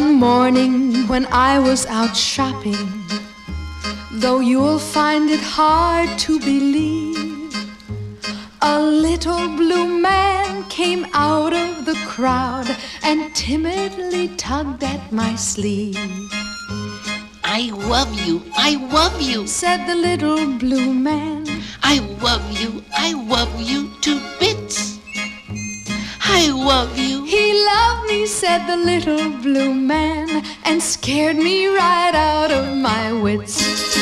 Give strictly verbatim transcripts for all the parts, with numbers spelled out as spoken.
One morning when I was out shopping, though you'll find it hard to believe, a little blue man came out of the crowd and timidly tugged at my sleeve. I love you, I love you, said the little blue man. I love you, I love you to bits. I love you. He loved me, said the little blue man, and scared me right out of my wits.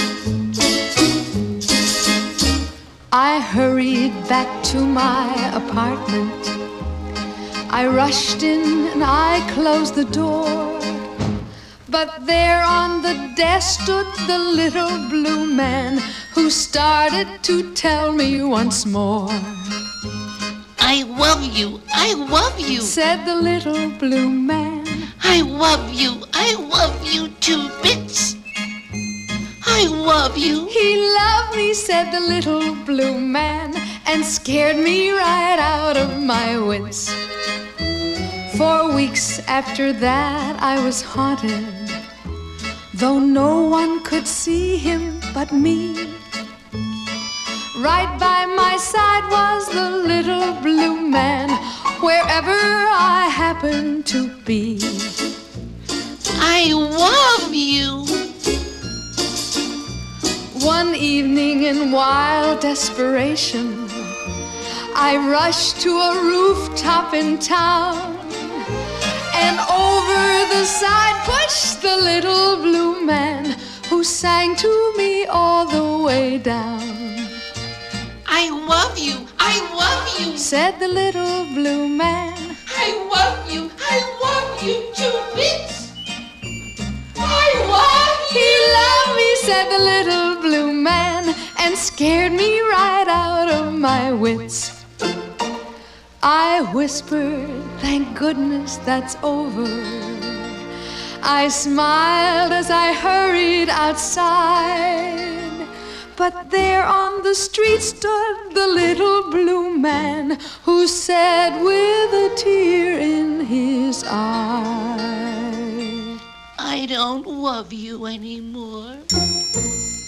I hurried back to my apartment. I rushed in and I closed the door. But there on the desk stood the little blue man, who started to tell me once more. I love you, I love you, said the little blue man. I love you, I love you to bits. I love you. He loved me, said the little blue man, and scared me right out of my wits. For weeks after that I was haunted, though no one could see him but me. Right by my side was the little blue man, wherever I happened to be. I love you. One evening in wild desperation, I rushed to a rooftop in town, and over the side pushed the little blue man, who sang to me all the way down. I love you, I love you, said the little blue man. I love you, I love you to bits. I love you. He loved me, said the little blue man, and scared me right out of my wits. I whispered, thank goodness that's over. I smiled as I hurried outside. But there on the street stood the little blue man, who said with a tear in his eye, I don't love you anymore.